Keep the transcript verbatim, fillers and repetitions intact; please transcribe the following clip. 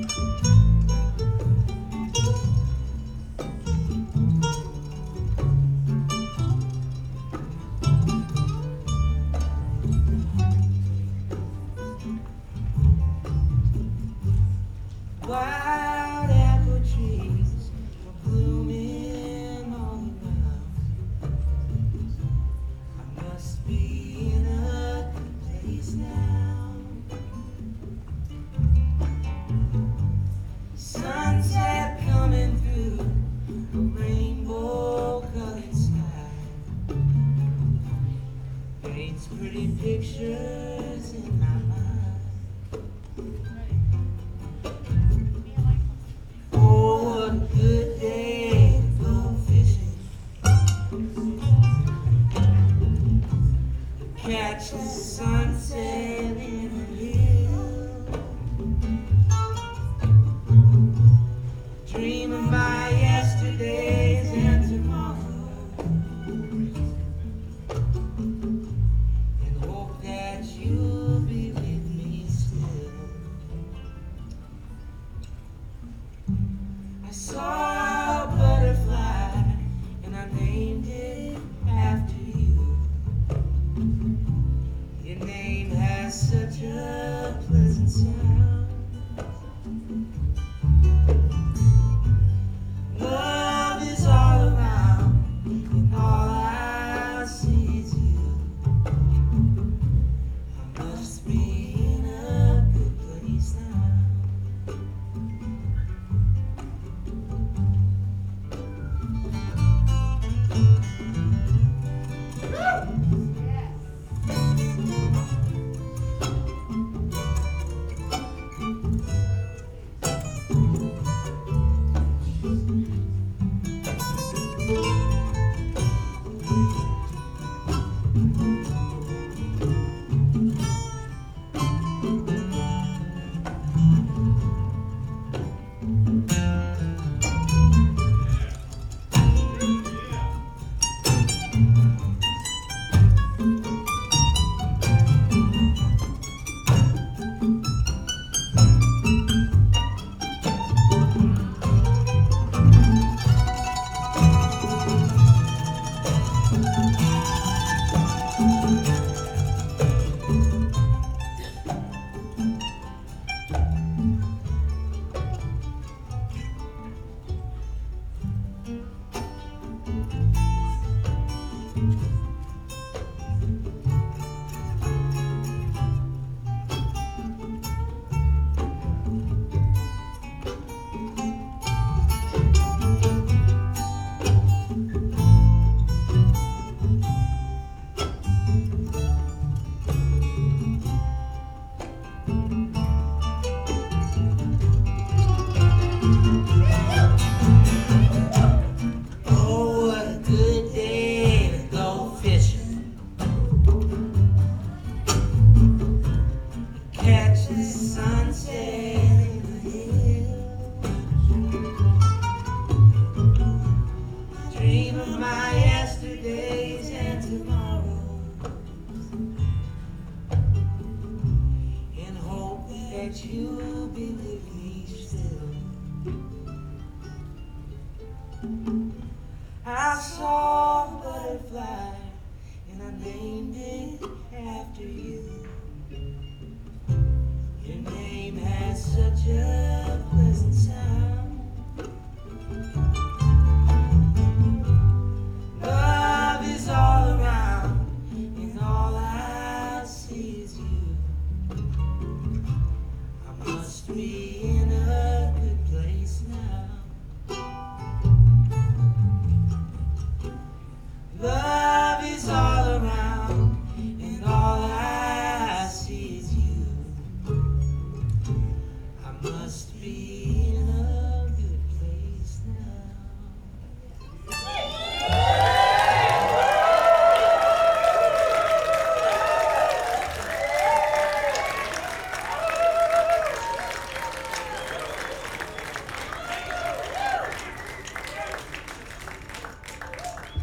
Wild apple trees are blooming all around. I must be in a good place now. Sunset coming through a rainbow-colored sky paints pretty pictures in my mind. Catch the sunset in a hill. Dream of my yesterdays and tomorrow, and hope that you'll be with me still. I saw a butterfly and I named it after you. Your name has such a pleasant sound. Love is all around, and all I see is you. I must be in a good place now. That you'll be with me still. I saw a butterfly and I named it after you. Your name has such a pleasant sound. Love is all around, and all I see is you. I must be